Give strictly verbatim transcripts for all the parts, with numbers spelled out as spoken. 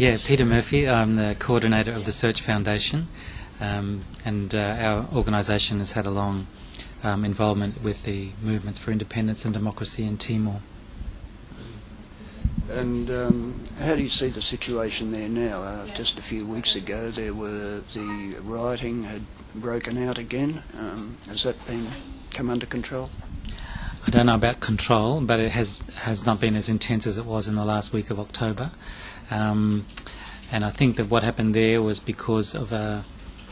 Yeah, Peter Murphy. I'm the coordinator of the Search Foundation, um, and uh, our organisation has had a long um, involvement with the movements for independence and democracy in Timor. And um, how do you see the situation there now? Uh, just a few weeks ago, there were the rioting had broken out again. Um, has that been come under control? I don't know about control, but it has has not been as intense as it was in the last week of October. Um, and I think that what happened there was because of a,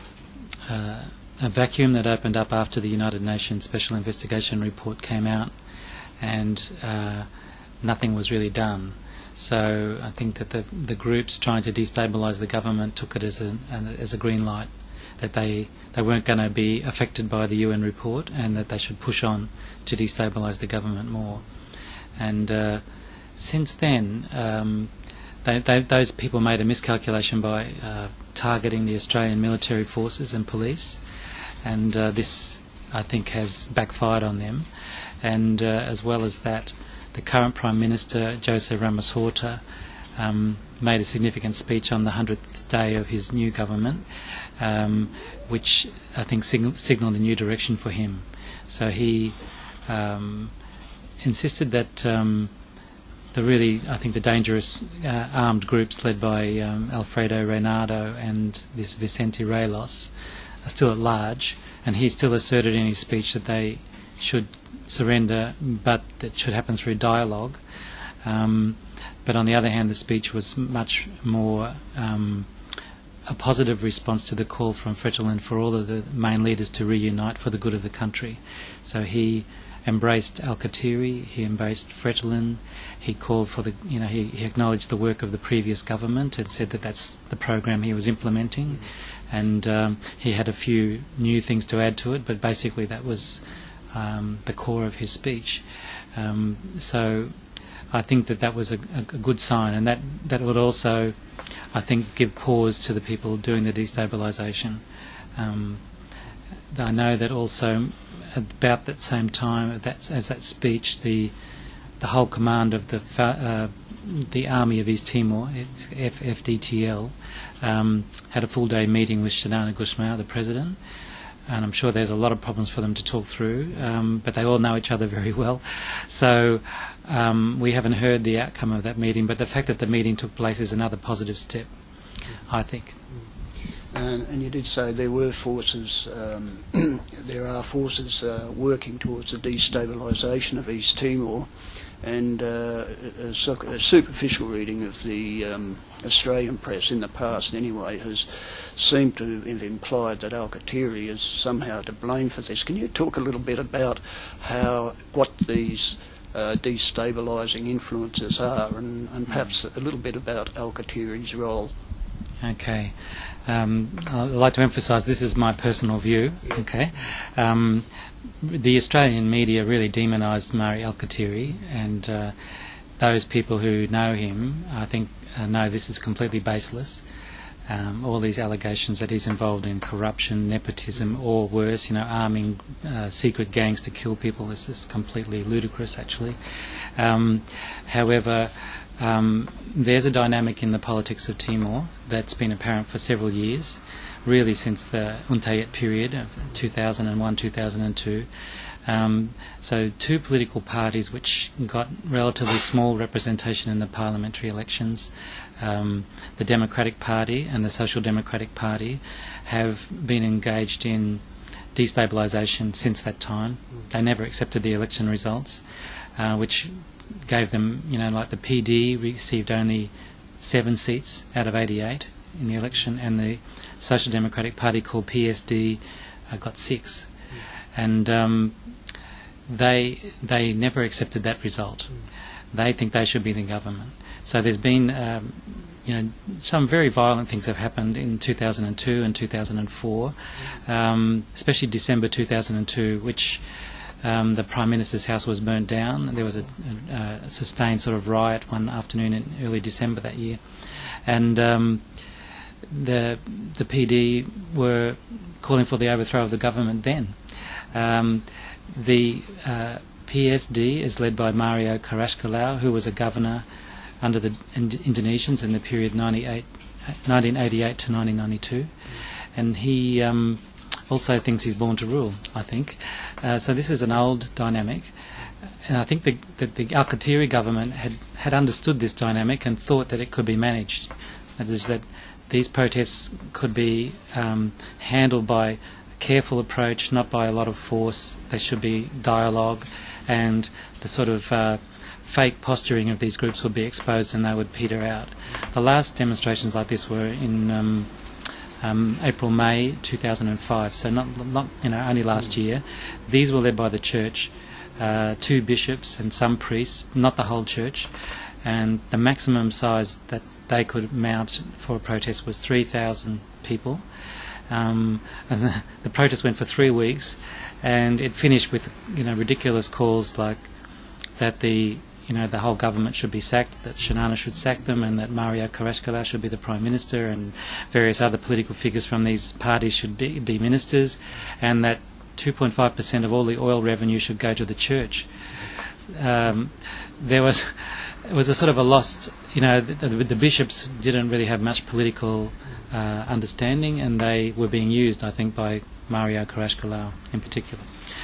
uh, a vacuum that opened up after the United Nations Special Investigation Report came out, and uh, nothing was really done. So I think that the the groups trying to destabilise the government took it as a as a green light, that they they weren't going to be affected by the U N report, and that they should push on to destabilise the government more. And uh, since then, um, they, they, those people made a miscalculation by uh, targeting the Australian military forces and police, and uh, this, I think, has backfired on them. And uh, as well as that, the current Prime Minister, Jose Ramos Horta, um, made a significant speech on the hundredth day of his new government, um, which I think sig- signalled a new direction for him. So he um, insisted that um, the really, I think, the dangerous uh, armed groups led by um, Alfredo Reynado and this Vicente Reylos are still at large, and he still asserted in his speech that they should surrender, but that should happen through dialogue. Um, but on the other hand, the speech was much more um, a positive response to the call from Fretilin for all of the main leaders to reunite for the good of the country. So he embraced Alkatiri, he embraced Fretilin, he called for the, you know, he, he acknowledged the work of the previous government and said that that's the program he was implementing, and um, he had a few new things to add to it, but basically that was um, the core of his speech. Um, so I think that that was a, a good sign, and that, that would also, I think, give pause to the people doing the destabilisation. Um, I know that also about that same time that, as that speech, the the whole command of the uh, the Army of East Timor, F D T L, um, had a full day meeting with Xanana Gusmão, the president, and I'm sure there's a lot of problems for them to talk through, um, but they all know each other very well. So um, we haven't heard the outcome of that meeting, but the fact that the meeting took place is another positive step, I think. And, and you did say there were forces, um, there are forces uh, working towards the destabilisation of East Timor, and uh, a, a superficial reading of the um, Australian press in the past anyway has seemed to have implied that Alkatiri is somehow to blame for this. Can you talk a little bit about how, what these uh, destabilising influences are, and, and perhaps a little bit about Alkatiri's role? Okay. Um, I'd like to emphasise this is my personal view. Okay. Um, the Australian media really demonised Mari Alkatiri, and uh, those people who know him, I think, uh, know this is completely baseless. Um, all these allegations that he's involved in corruption, nepotism, or worse, you know, arming uh, secret gangs to kill people is just completely ludicrous, actually. Um, however, Um, there's a dynamic in the politics of Timor that's been apparent for several years, really since the Untayet period of two thousand one, two thousand two. Um, so two political parties which got relatively small representation in the parliamentary elections, um, the Democratic Party and the Social Democratic Party, have been engaged in destabilisation since that time. They never accepted the election results, uh, which gave them, you know, like the P D received only seven seats out of eighty-eight in the election, and the Social Democratic Party, called P S D, uh, got six. And um, they they never accepted that result. They think they should be the government. So there's been, um, you know, some very violent things have happened in two thousand two and two thousand four, um, especially December two thousand two, which Um, the Prime Minister's house was burnt down. There was a, a, a sustained sort of riot one afternoon in early December that year, and um, the the P D were calling for the overthrow of the government then. Um, the uh, P S D is led by Mario Carrascolau, who was a governor under the Ind- Indonesians in the period nineteen eighty-eight to nineteen ninety-two, and he um, also thinks he's born to rule, I think. Uh, so this is an old dynamic, and I think the, that the Alkatiri government had, had understood this dynamic and thought that it could be managed. That is, that these protests could be um, handled by a careful approach, not by a lot of force. There should be dialogue, and the sort of uh, fake posturing of these groups would be exposed and they would peter out. The last demonstrations like this were in um, um, April, May two thousand five, so not, not you know only last year. These were led by the church, uh, two bishops and some priests, not the whole church, and the maximum size that they could mount for a protest was three thousand people. Um, and the, the protest went for three weeks, and it finished with you know ridiculous calls like that the you know the whole government should be sacked, that Xanana should sack them, and that Mario Carrascola should be the prime minister, and various other political figures from these parties should be, be ministers, and that two point five percent of all the oil revenue should go to the church. Um, there was it was a sort of a lost, you know, the, the, the bishops didn't really have much political uh, understanding, and they were being used, I think, by Mario Carrascola in particular.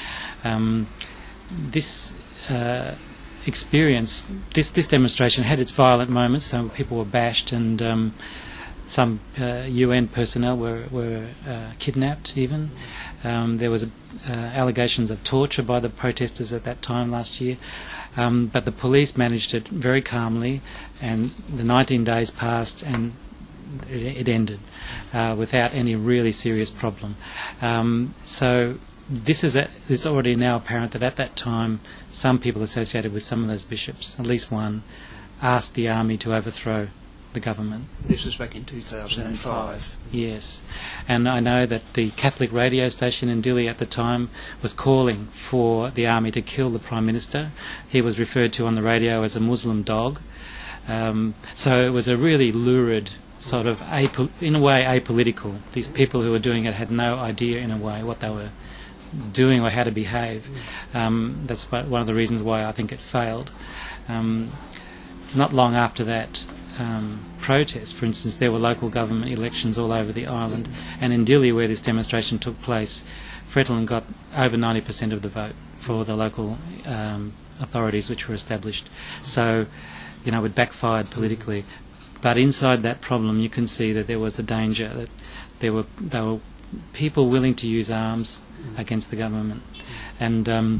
Um, this uh, experience, this this demonstration had its violent moments. Some people were bashed, and um, some uh, U N personnel were were uh, kidnapped. Even um, there was a, uh, allegations of torture by the protesters at that time last year. Um, but the police managed it very calmly, and the nineteen days passed, and it, it ended uh, without any really serious problem. Um, so this is a, it's already now apparent that at that time some people associated with some of those bishops, at least one, asked the army to overthrow the government. This was back in two thousand five. Yes, and I know that the Catholic radio station in Dili at the time was calling for the army to kill the Prime Minister. He was referred to on the radio as a Muslim dog. Um, so it was a really lurid sort of, apo- in a way, apolitical. These people who were doing it had no idea, in a way, what they were doing or how to behave. Um, that's one of the reasons why I think it failed. Um, not long after that Um, protest, for instance, there were local government elections all over the island, and in Dili, where this demonstration took place, Fretilin got over ninety percent of the vote for the local um, authorities which were established. So, you know, it backfired politically. But inside that problem, you can see that there was a danger, that there were there were people willing to use arms against the government. And um,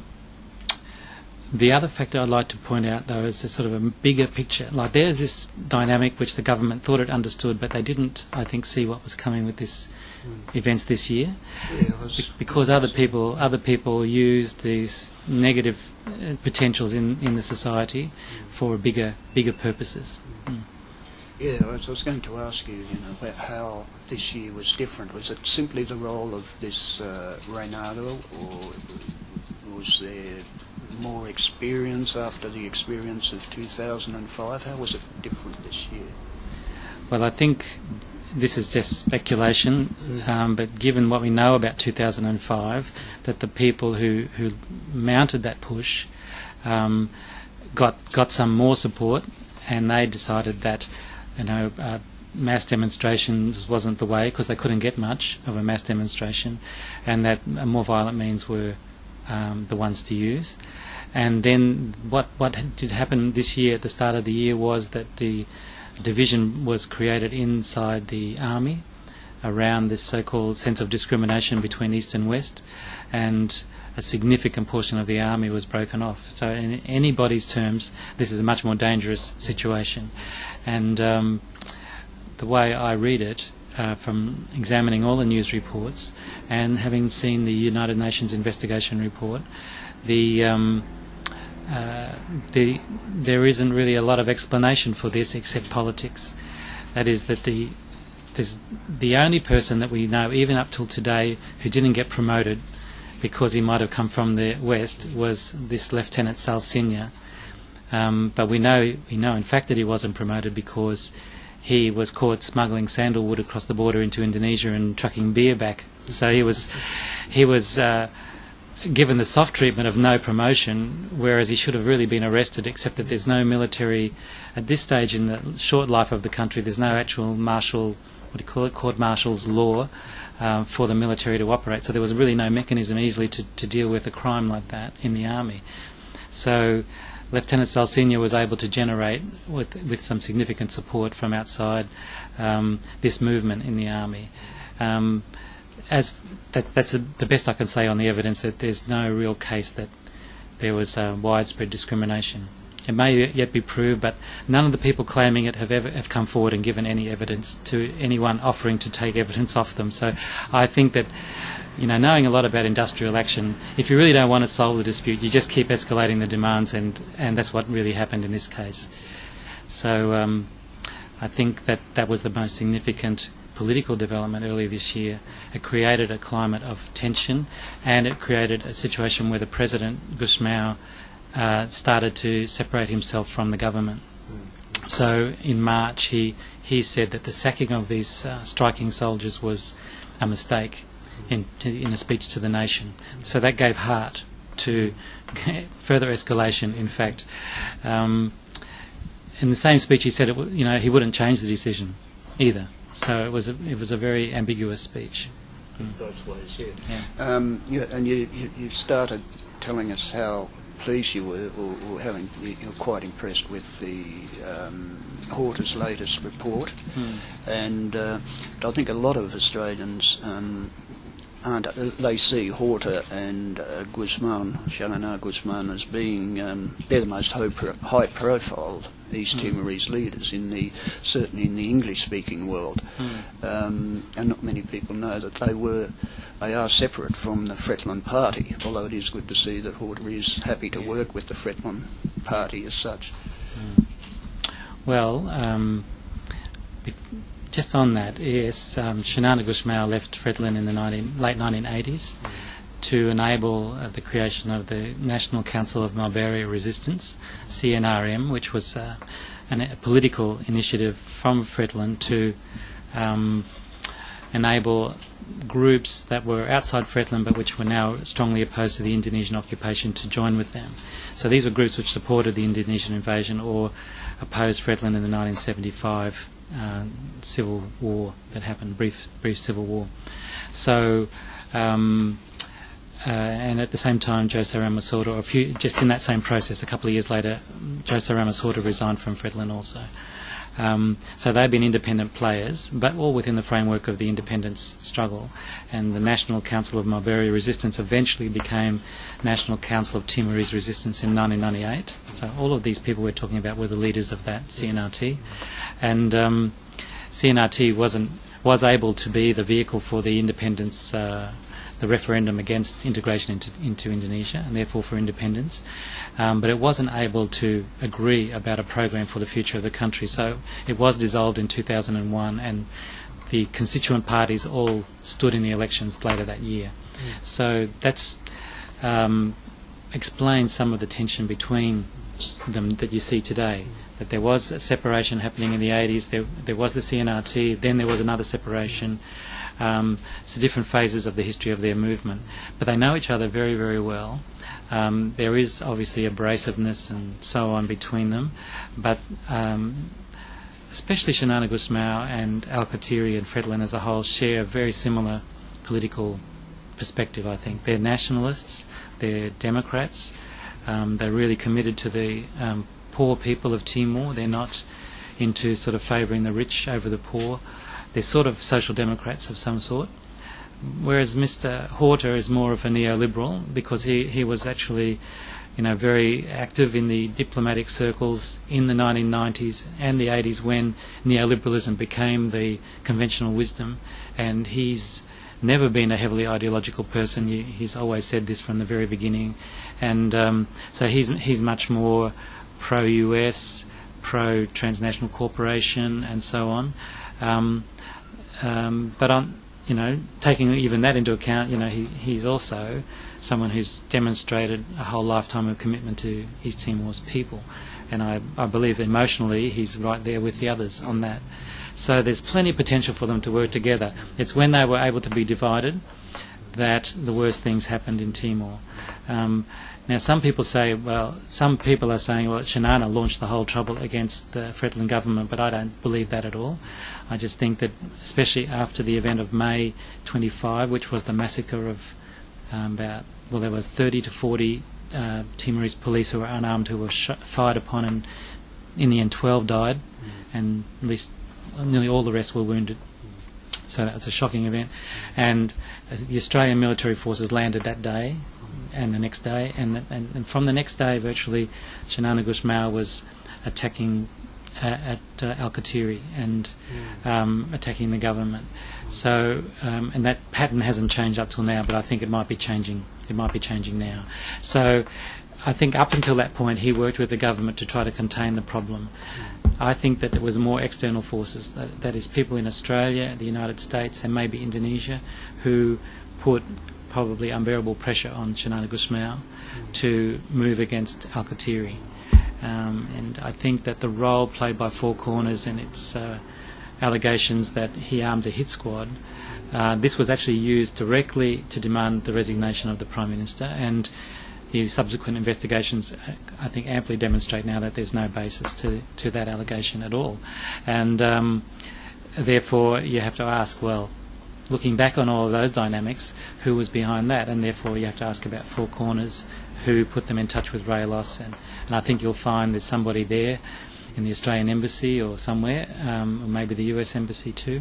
the other factor I'd like to point out, though, is a sort of a bigger picture. Like, there's this dynamic which the government thought it understood, but they didn't, I think, see what was coming with this mm. events this year, yeah, it was, Be- because other people, other people used these negative uh, potentials in, in the society mm. for bigger, bigger purposes. Mm. Yeah, I was, I was going to ask you, you know, about how this year was different. Was it simply the role of this uh, Reynaldo, or was there more experience after the experience of two thousand five? How was it different this year? Well, I think this is just speculation, um, but given what we know about two thousand five, that the people who, who mounted that push um, got got some more support, and they decided that, you know, uh, mass demonstrations wasn't the way, because they couldn't get much of a mass demonstration, and that more violent means were um, the ones to use. And then what what did happen this year at the start of the year was that the division was created inside the army around this so-called sense of discrimination between East and West, and a significant portion of the army was broken off. So in anybody's terms, this is a much more dangerous situation. And um, the way I read it, uh, from examining all the news reports and having seen the United Nations investigation report, the um, Uh, the, there isn't really a lot of explanation for this except politics. That is, that the there's the only person that we know, even up till today, who didn't get promoted because he might have come from the West was this Lieutenant Salsinha. Um, but we know, we know in fact that he wasn't promoted because he was caught smuggling sandalwood across the border into Indonesia and trucking beer back. So he was, he was. Uh, given the soft treatment of no promotion, whereas he should have really been arrested, except that there's no military, at this stage in the short life of the country, there's no actual martial, what do you call it, court-martial's law um, for the military to operate. So there was really no mechanism easily to, to deal with a crime like that in the army. So Lieutenant Salsinha was able to generate, with, with some significant support from outside, um, this movement in the army. Um, as that, that's a, the best I can say on the evidence, that there's no real case that there was uh, widespread discrimination. It may yet be proved, but none of the people claiming it have ever have come forward and given any evidence to anyone offering to take evidence off them. So I think that, you know, knowing a lot about industrial action, if you really don't want to solve the dispute, you just keep escalating the demands, and, and that's what really happened in this case. So um, I think that that was the most significant political development earlier this year. It created a climate of tension, and it created a situation where the President, Gusmão, uh, started to separate himself from the government. So in March he, he said that the sacking of these uh, striking soldiers was a mistake in, in a speech to the nation. So that gave heart to further escalation, in fact. Um, in the same speech he said it w- you know, he wouldn't change the decision either. So it was a, it was a very ambiguous speech. Mm. Both ways, yeah. yeah. Um, yeah and you, you, you started telling us how pleased you were, or, or having, you're quite impressed with the um, Horta's latest report. Mm. And uh, I think a lot of Australians um, aren't, they see Horta and uh, Gusmão, Xanana Gusmão, as being, um, they're the most high, pro- high profile East Timorese leaders in the, certainly in the English-speaking world, mm. um, and not many people know that they were, they are separate from the Fretilin Party. Although it is good to see that Horta is happy to work with the Fretilin Party as such. Mm. Well, um, just on that, yes, um, Xanana Gusmão left Fretilin in the nineteen, late nineteen eighties. Mm. to enable uh, the creation of the National Council of Mulberry Resistance, C N R M, which was uh, an, a political initiative from Fretilin to um, enable groups that were outside Fretilin but which were now strongly opposed to the Indonesian occupation to join with them. So these were groups which supported the Indonesian invasion or opposed Fretilin in the nineteen seventy-five uh, civil war that happened, brief, brief civil war. So um, Uh, and at the same time, José Ramos Horta, or a few, just in that same process, a couple of years later, José Ramos Horta resigned from Fretilin also. Um, so they've been independent players, but all within the framework of the independence struggle. And the National Council of Mulberry Resistance eventually became National Council of Timorese Resistance in nineteen ninety-eight. So all of these people we're talking about were the leaders of that C N R T. And um, C N R T wasn't was able to be the vehicle for the independence uh, the referendum against integration into, into Indonesia, and therefore for independence, um, but it wasn't able to agree about a program for the future of the country. So it was dissolved in two thousand one, and the constituent parties all stood in the elections later that year. Mm. So that's um, explains some of the tension between them that you see today. That there was a separation happening in the eighties, there, there was the C N R T, then there was another separation. Um, it's the different phases of the history of their movement. But they know each other very, very well. Um, there is obviously abrasiveness and so on between them, but um, especially Xanana Gusmão and Alkatiri and Fretilin as a whole share a very similar political perspective, I think. They're nationalists, they're Democrats, um, they're really committed to the um, poor people of Timor. They're not into sort of favouring the rich over the poor. They're sort of social democrats of some sort, whereas Mister Horta is more of a neoliberal because he, he was actually, you know, very active in the diplomatic circles in the nineteen nineties and the eighties when neoliberalism became the conventional wisdom, and he's never been a heavily ideological person. He, he's always said this from the very beginning, and um, so he's he's much more pro-U S, pro-transnational corporation, and so on. Um, Um, but on, you know, taking even that into account, you know, he, he's also someone who's demonstrated a whole lifetime of commitment to East Timor's people, and I, I believe emotionally he's right there with the others on that. So there's plenty of potential for them to work together. It's when they were able to be divided that the worst things happened in Timor. Um, now, some people say, well, some people are saying, well, Xanana launched the whole trouble against the Fretilin government, but I don't believe that at all. I just think that, especially after the event of May twenty-fifth, which was the massacre of um, about, well, there was thirty to forty uh, Timorese police who were unarmed who were sh- fired upon, and in the end twelve died, mm. and at least nearly all the rest were wounded. So that was a shocking event. And uh, the Australian military forces landed that day and the next day, and, th- and, and from the next day, virtually, Xanana Gusmao was attacking uh, at uh, Alkatiri and um, attacking the government. So, um, and that pattern hasn't changed up till now, but I think it might be changing. It might be changing now. So, I think up until that point, he worked with the government to try to contain the problem. I think that there was more external forces, that, that is people in Australia, the United States and maybe Indonesia, who put probably unbearable pressure on Xanana Gusmao to move against Alkatiri. Um, and I think that the role played by Four Corners and its uh, allegations that he armed a hit squad, uh, this was actually used directly to demand the resignation of the Prime Minister, and the subsequent investigations, I think, amply demonstrate now that there's no basis to, to that allegation at all. And um, therefore you have to ask, well, looking back on all of those dynamics, who was behind that? And therefore you have to ask about Four Corners, who put them in touch with Raylos. And, and I think you'll find there's somebody there in the Australian Embassy or somewhere, um, or maybe the U S Embassy too.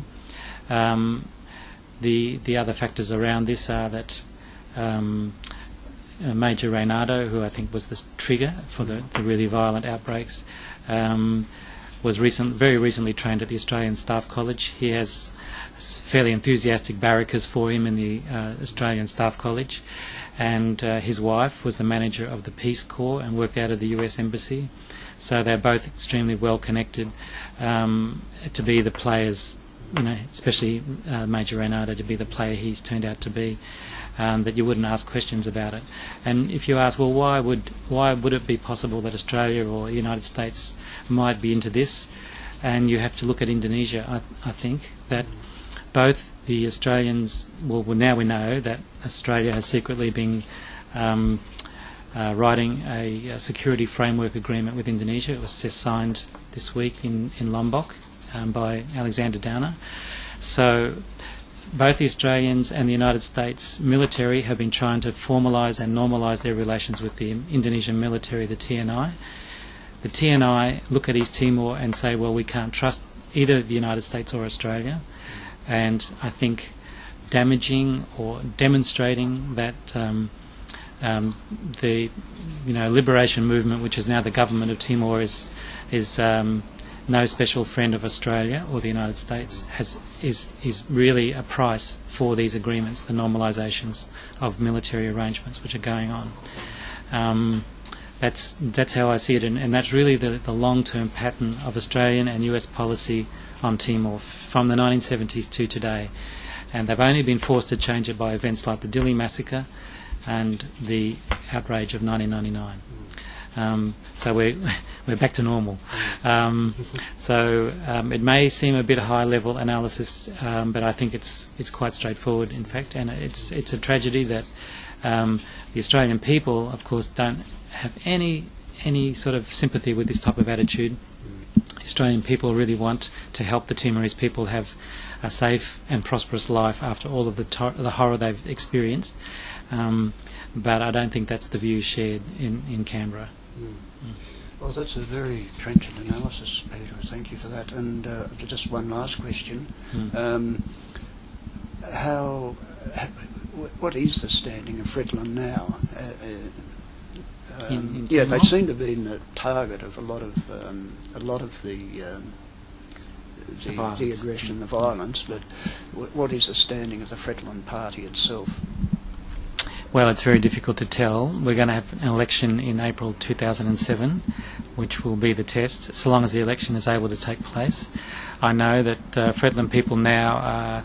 Um, the, the other factors around this are that um, Uh, Major Reynardo, who I think was the trigger for the, the really violent outbreaks, um, was recent, very recently trained at the Australian Staff College. He has fairly enthusiastic barrackers for him in the uh, Australian Staff College, and uh, his wife was the manager of the Peace Corps and worked out of the U S Embassy. So they're both extremely well connected um, to be the players, you know, especially uh, Major Reynardo to be the player he's turned out to be. Um, that you wouldn't ask questions about it. And if you ask, well, why would why would it be possible that Australia or the United States might be into this? And you have to look at Indonesia, I, I think, that both the Australians, well, well, now we know that Australia has secretly been um, uh, writing a, a security framework agreement with Indonesia. It was just signed this week in, in Lombok um, by Alexander Downer. So both the Australians and the United States military have been trying to formalise and normalise their relations with the Indonesian military, the T N I. The T N I look at East Timor and say, well, we can't trust either the United States or Australia. And I think damaging or demonstrating that um, um, the you know liberation movement, which is now the government of Timor, is is um, no special friend of Australia or the United States, has is is really a price for these agreements, the normalisations of military arrangements which are going on. Um, that's that's how I see it, and, and that's really the, the long-term pattern of Australian and U S policy on Timor from the nineteen seventies to today. And they've only been forced to change it by events like the Dili massacre and the outrage of nineteen ninety-nine. Um, so we're we're back to normal. Um, so um, it may seem a bit high-level analysis, um, but I think it's it's quite straightforward, in fact, and it's it's a tragedy that um, the Australian people, of course, don't have any any sort of sympathy with this type of attitude. Australian people really want to help the Timorese people have a safe and prosperous life after all of the tor- the horror they've experienced. Um, but I don't think that's the view shared in, in Canberra. Mm. Mm. Well, that's a very trenchant analysis, Peter. Thank you for that. And uh, just one last question. Mm. Um, how, what is the standing of Fretilin now? Uh, uh, um, in, in yeah, they seem to have been a target of a lot of um, a lot of the um, the, the, the aggression, the violence. But w- what is the standing of the Fretilin party itself? Well, it's very difficult to tell. We're going to have an election in April two thousand seven, which will be the test, so long as the election is able to take place. I know that uh, Fretilin people now are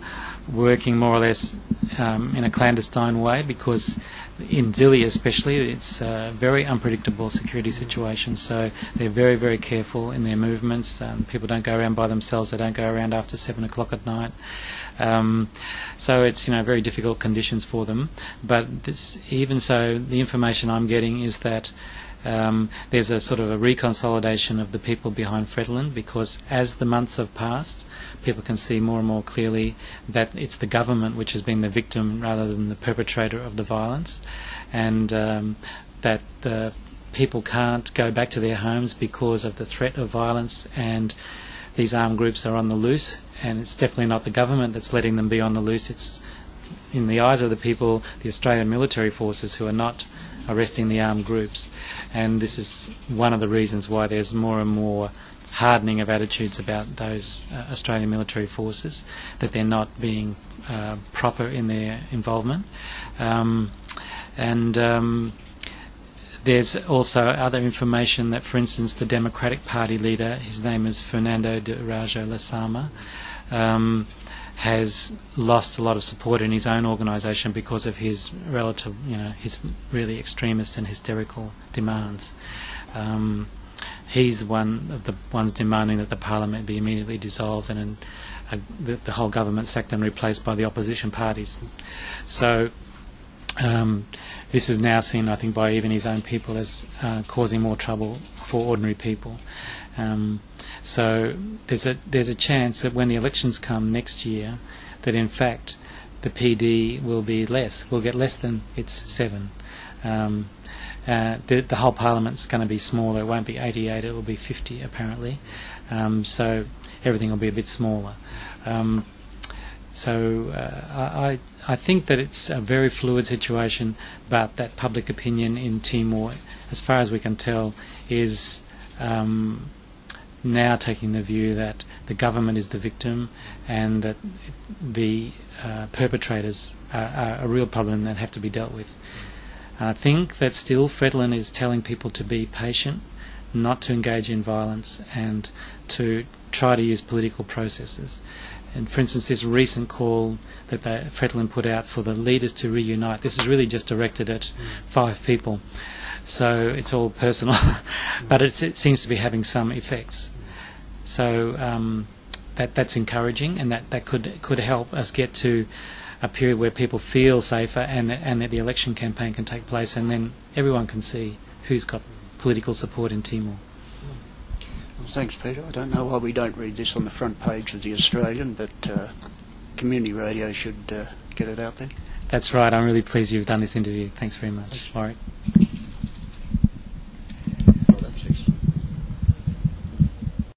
working more or less um, in a clandestine way, because in Dili especially it's a very unpredictable security situation, so they're very, very careful in their movements. Um, people don't go around by themselves, they don't go around after seven o'clock at night. Um, so it's, you know, very difficult conditions for them. But this, even so, the information I'm getting is that um, there's a sort of a reconsolidation of the people behind Fredlin, because as the months have passed, people can see more and more clearly that it's the government which has been the victim rather than the perpetrator of the violence, and um, that the people can't go back to their homes because of the threat of violence, and these armed groups are on the loose, and it's definitely not the government that's letting them be on the loose. It's, in the eyes of the people, the Australian military forces who are not arresting the armed groups. And this is one of the reasons why there's more and more hardening of attitudes about those uh, Australian military forces, that they're not being uh, proper in their involvement. Um, and um, there's also other information that, for instance, the Democratic Party leader, his name is Fernando de Araújo Lasama, um, has lost a lot of support in his own organisation because of his relative, you know, his really extremist and hysterical demands. Um, he's one of the ones demanding that the Parliament be immediately dissolved and uh, the, the whole government sacked and replaced by the opposition parties. So um, this is now seen, I think, by even his own people as uh, causing more trouble for ordinary people. Um, so there's a there's a chance that when the elections come next year, that in fact the P D will be less, will get less than its seven. Um, uh, the, the whole Parliament's going to be smaller. It won't be eighty-eight, it will be fifty apparently. Um, so everything will be a bit smaller. Um, so uh, I, I think that it's a very fluid situation, but that public opinion in Timor, as far as we can tell, is um, now taking the view that the government is the victim and that the uh, perpetrators are, are a real problem that have to be dealt with. I think that still Fredlin is telling people to be patient, not to engage in violence, and to try to use political processes. And for instance, this recent call that they, Fredlin put out for the leaders to reunite, this is really just directed at five people. So it's all personal, but it's, it seems to be having some effects. So um, that that's encouraging, and that, that could could help us get to a period where people feel safer, and that, and that the election campaign can take place, and then everyone can see who's got political support in Timor. Well, thanks, Peter. I don't know why we don't read this on the front page of the Australian, but uh, community radio should uh, get it out there. That's right. I'm really pleased you've done this interview. Thanks very much, Warwick.